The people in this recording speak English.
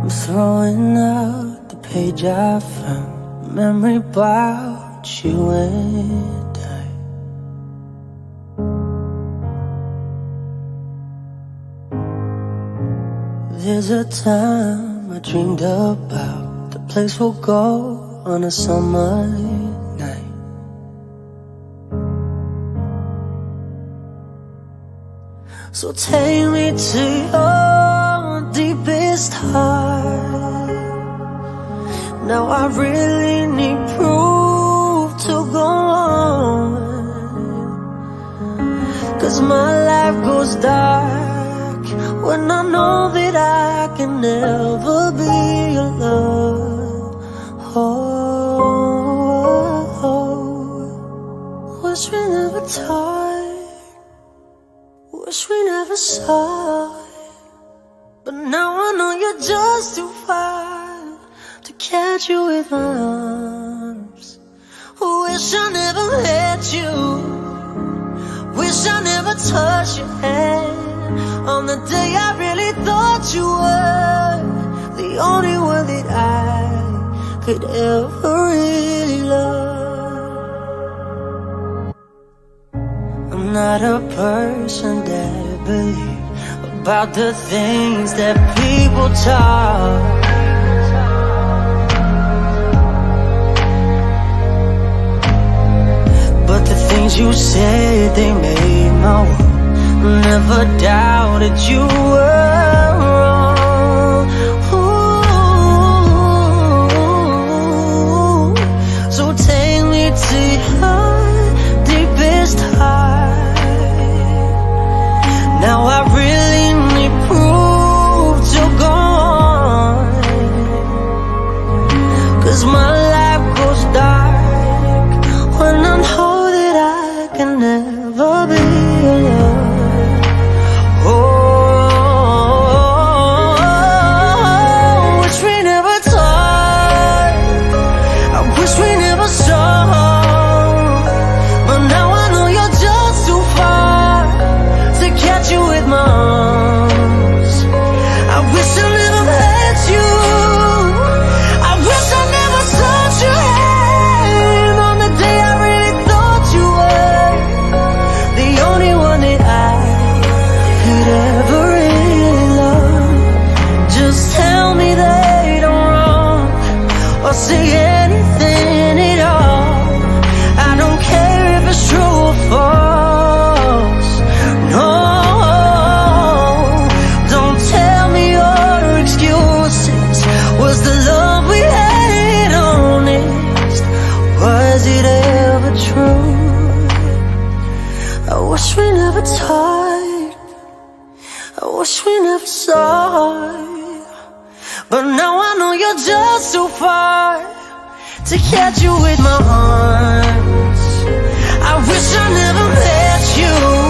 Throwing out the page I found, memory about you and I. There's a time I dreamed about the place we'll go on a summer night. So take me to your deepest heart. Now I really need proof to go on, 'cause my life goes dark when I know that I can never be your love. Wish we never talked, wish we never saw it, but now I know you're just too far to catch you with my arms. Wish I never met you, wish I never touched your hand on the day I really thought you were the only one that I could ever really love. I'm not a person that believes about the things that people talk. But the things you said, they made my world. Never doubted you were wrong. Ooh. So take me to your deepest heart. Now I really need proof to go on, 'cause my life goes dark when I know that I can never be alone. Say anything at all, I don't care if it's true or false. No, don't tell me your excuses. Was the love we had honest? Was it ever true? I wish we never talked, I wish we never saw it, but now I know you're just too far to catch you with my arms. I wish I never met you.